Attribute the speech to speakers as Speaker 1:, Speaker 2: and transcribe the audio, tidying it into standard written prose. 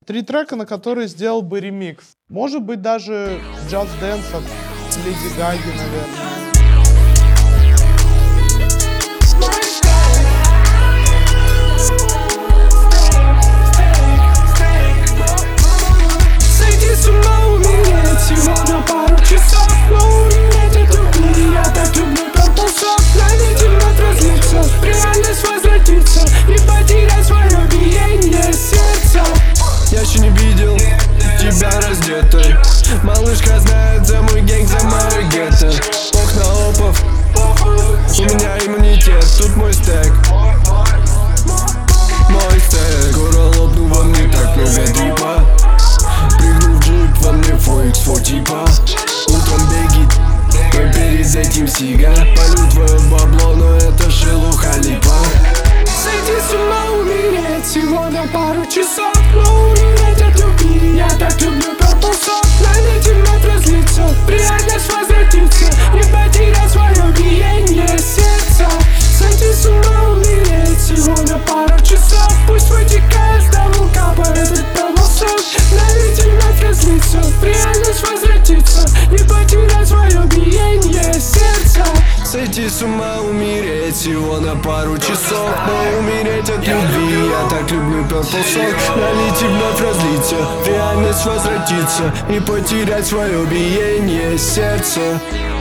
Speaker 1: 3 трека, на которые сделал бы ремикс. Может быть, даже Just Dance от Леди Гаги, наверное.
Speaker 2: Я еще не видел тебя раздетой. Малышка знает за мой гэнг, за мою гетто. Ох на опов, у меня иммунитет, тут мой стек. Мой стек. Скоро лопну, во мне так много дрипа. Прыгну в джип, во мне фоекс типа. Утром беги, но перед этим сига. Полю твое бабло, но это шелуха липа.
Speaker 3: Сойди с ума, умереть всего на пару часов. Но умереть от любви, я так люблю Purple Song. Налейте вновь разлиться, в реальность возвратиться, не потерять свое биение сердца. Сойди с ума, умереть всего на пару часов. Пусть вытекает с того капа этот Purple Song. Налейте вновь разлиться, в реальность возвратиться, не потерять свое биение сердца.
Speaker 2: Сойти с ума, умереть всего на пару часов. Но умереть от любви, я так люблю Purple Song. Налить и вновь разлиться, в реальность возвратиться, не потерять свое биение сердца.